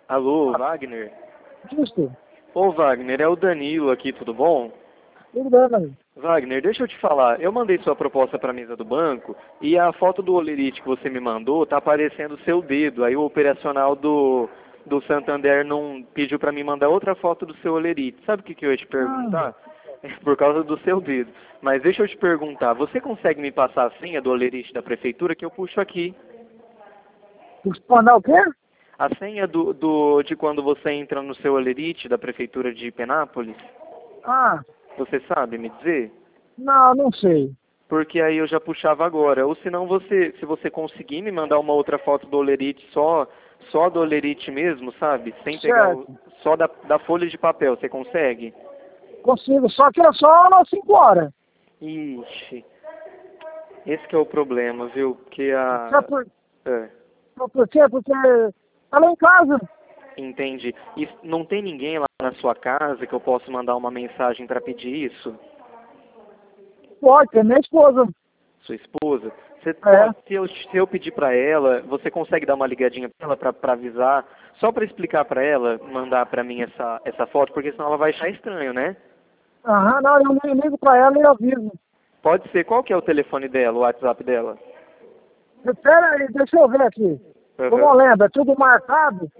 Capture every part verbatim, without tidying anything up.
Alô, Wagner? Justo. Ô, Wagner, é o Danilo aqui, tudo bom? Tudo bem, amigo? Wagner, deixa eu te falar, eu mandei sua proposta para a mesa do banco e a foto do Olerite que você me mandou tá aparecendo o seu dedo. Aí o operacional do, do Santander não pediu para mim mandar outra foto do seu Olerite. Sabe o que, que eu ia te perguntar? É por causa do seu dedo. Mas deixa eu te perguntar, você consegue me passar a senha do Olerite da prefeitura que eu puxo aqui? Mandar o quê? A senha do, do, de quando você entra no seu Olerite da prefeitura de Penápolis? Ah, Você sabe me dizer? não, não sei. Porque aí eu já puxava agora. Ou senão você, se você conseguir me mandar uma outra foto do Olerite só, só do Olerite mesmo, sabe? Sem pegar o, Certo. só da, da folha de papel, você consegue? Consigo, só que é só às cinco horas. Ixi, esse que é o problema, viu? Porque a... Sabe por, É, por quê? Porque tá lá em casa. entendi. E não tem ninguém lá na sua casa que eu possa mandar uma mensagem para pedir isso? Pode, é minha esposa. Sua esposa? Você, É. se, eu, se eu pedir para ela, você consegue dar uma ligadinha para ela para avisar, só para explicar para ela, mandar para mim essa, essa foto, porque senão ela vai achar estranho, né? Aham, não, eu ligo pra ela e aviso. Pode ser. Qual que é o telefone dela, o WhatsApp dela? Espera aí, deixa eu ver aqui. Eu Uhum. não lembro, é tudo marcado.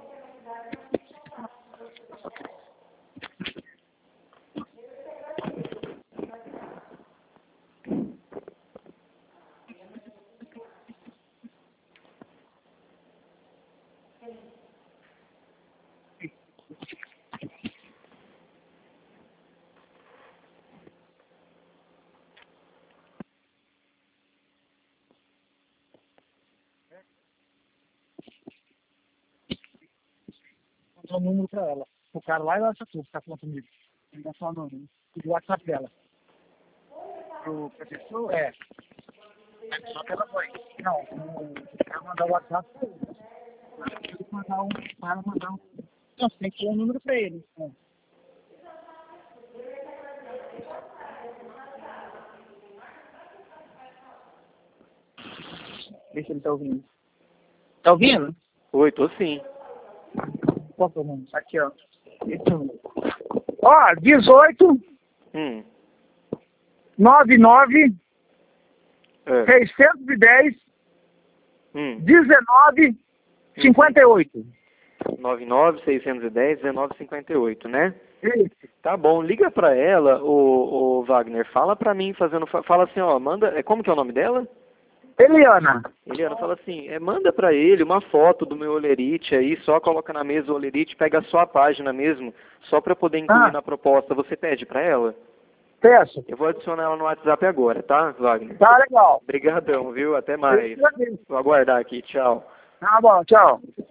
Vou dar o número pra ela. O cara lá e ela tudo, tá falando comigo. Ele dá só o número. E o WhatsApp dela. Pro professor? É. Só que ela foi. Não, o cara mandar o WhatsApp pra ele. Tem que mandar um, para mandar um. Não, você tem que dar um número pra ele. É. Deixa ele tá ouvindo. Tá ouvindo? Oi, tô sim. Qual que é o número? Aqui, ó. Esse número. Ó, dezoito, Hum. noventa e nove, É. seiscentos e dez, Hum. dezenove, cinquenta e oito. nove nove, seiscentos e dez, dezenove cinquenta e oito, né? Isso. Tá bom, liga pra ela, o, o Wagner, fala pra mim, fazendo, fala assim, ó, manda, é, como que é o nome dela? Eliana. Eliana, fala assim, é, manda pra ele uma foto do meu Olerite aí, só coloca na mesa o Olerite, pega só a página mesmo, só pra poder incluir Ah, na proposta, você pede pra ela? peço. Eu vou adicionar ela no WhatsApp agora, tá, Wagner? Tá legal. Obrigadão, viu? Até Eu mais. agradeço. Vou aguardar aqui, tchau. Tá bom, tchau.